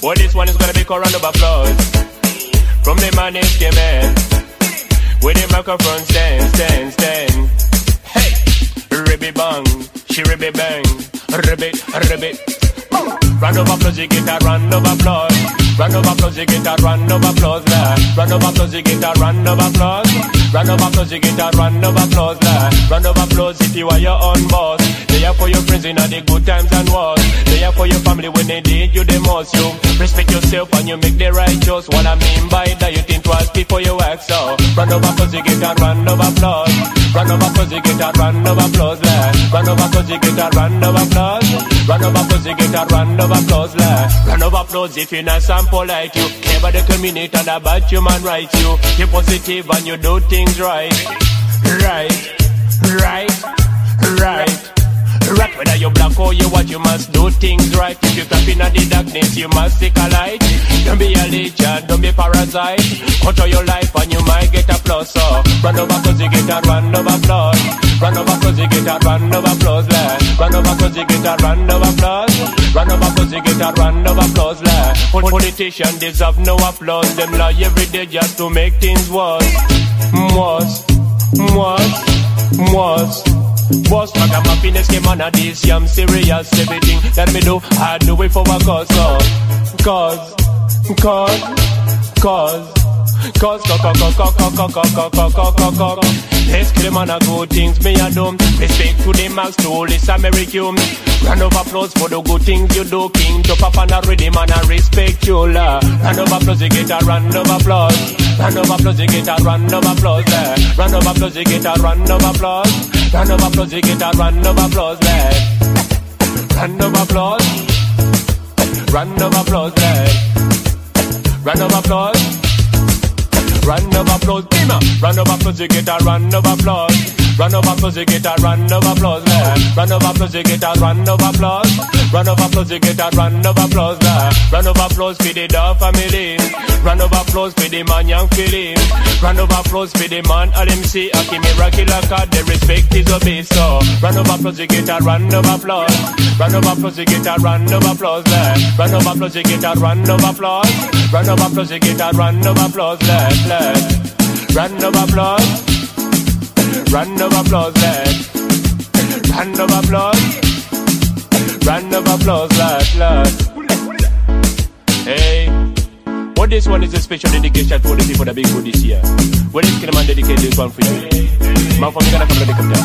Well, this one is gonna be a round of applause from the man named K-Man with the microphone stand. Hey, ribby bang, she ribby bang, ribbit. Round of applause, you get a round of applause. Round of applause, you get a round of applause. Round of applause, you get a round of applause. Round of applause, you get a round of applause. Round of applause if you are your own boss. They are for your friends in all the good times and wars. They are for your family when they need you the most. You respect yourself and you make the right choice. What I mean by that, you think twice before you act. So round of applause, you get a round of applause. Round of applause, you get a round of applause. Round of applause, you get a round of applause. Round of applause, you get a round of applause. Round of applause if you're not sample like you. Never the community and about human rights. You're positive and you do things right. Right, whether you black or you white, you must do things right. If you clap in the darkness, you must take a light. Don't be a legion, don't be parasite. Control your life and you might get applause. So round of applause, you get a round of applause. Round of applause, you get a round of applause. Round of applause, you get a round of applause. Round of applause, you get a round of applause. Politicians deserve no applause. Them lie every day just to make things worse. Boss, my happiness came on at this. I'm serious, everything that me do, I do it for a cause. Let's kill them on a good things me a do. Respect to the max, to this American. Round of applause for the good things you do. King to pop and a rhythm and I respect you, la. Round of applause, you get a round of applause. Round of applause, you get a round of applause. Round of applause, you get a round of applause. Round of applause, you get a round of applause. Round of applause. Round of applause. Round of applause. Round of applause, Bima. Round of applause, you get a round of applause. Round of applause, you get a round of applause. Round of applause, you get a round of applause. Round of applause, you get a round of applause. Round of applause for the Dove family. Round of applause for the man young feeling. Round of applause for the man LMC. Aki miracle card, the respect is obeyed. So round of applause, you get a round of applause. Round of applause, you get a round of applause. Round of applause, you get a round of applause. Round of applause, you get a round of applause. Round of applause. Round of applause, round of applause. Round of applause, lad. Hey, what this one is a special dedication for the people that be good this year. What is the man dedicate this one for you? Man from Ghana, come to the capital.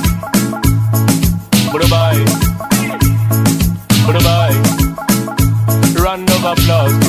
Goodbye. Round of applause.